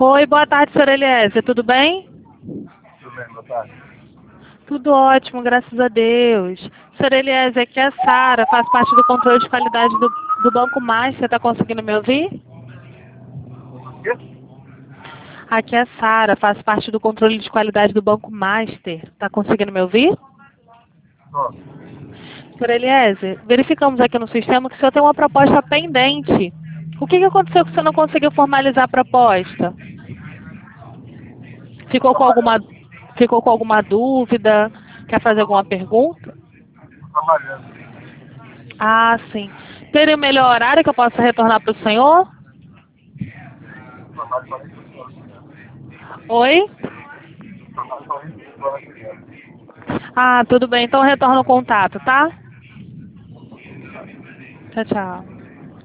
Oi, boa tarde, senhor Eliezer, tudo bem? Tudo bem, boa tarde. Tudo ótimo, graças a Deus. Senhor Eliezer, aqui é a Sara, faz parte do controle de qualidade do Banco Master, está conseguindo me ouvir? Quê? Aqui é a Sara, faz parte do controle de qualidade do Banco Master, está conseguindo me ouvir? Ó, Senhor Eliezer, verificamos aqui no sistema que o senhor tem uma proposta pendente. O que aconteceu que o senhor não conseguiu formalizar a proposta? Ficou com alguma, trabalhando, ficou com alguma dúvida? Quer fazer alguma pergunta? trabalhando. Ah, sim. Teria o melhor horário que eu possa retornar para o senhor? Trabalho 45 horas por dia. Oi? Trabalho 45 horas por dia. Ah, tudo bem. Então retorno o contato, tá? Tchau, tchau.